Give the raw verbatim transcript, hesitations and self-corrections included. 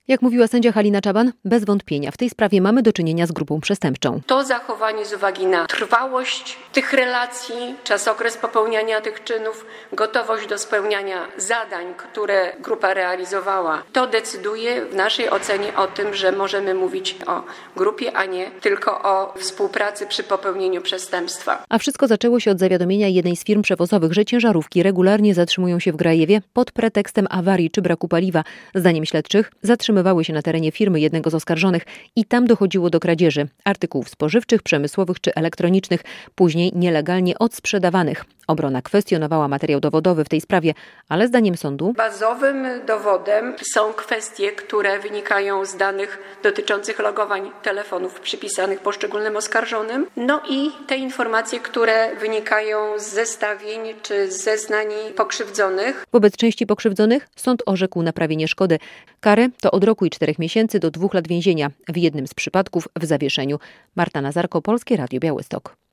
Jak mówiła sędzia Halina Czaban, bez wątpienia w tej sprawie mamy do czynienia z grupą przestępczą. To zachowanie z uwagi na trwałość tych relacji, czasokres popełniania tych czynów, gotowość do spełniania zadań, które grupa realizowała, to decyduje w naszej ocenie o tym, że możemy mówić o grupie, a nie tylko o współpracy przy popełnieniu przestępstwa. A wszystko zaczęło się od zawiadomienia jednej z firm przewozowych, że ciężarówki regularnie zatrzymują się w Grajewie pod pretekstem awarii czy braku paliwa. Zdaniem śledczych zatrzymywały się na terenie firmy jednego z oskarżonych i tam dochodziło do kradzieży artykułów spożywczych, przemysłowych czy elektronicznych, później nielegalnie odsprzedawanych. Obrona kwestionowała materiał dowodowy w tej sprawie, ale zdaniem sądu Bazowym dowodem są kwestie, które wynikają z danych dotyczących logowań telefonów przypisanych poszczególnym oskarżonym, no i te informacje, które wynikają z zestawień czy z zeznań pokrzywdzonych. Wobec części pokrzywdzonych sąd orzekł naprawienie szkody. Karę to od roku i czterech miesięcy do dwóch lat więzienia, w jednym z przypadków w zawieszeniu. Marta Nazarko, Polskie Radio Białystok.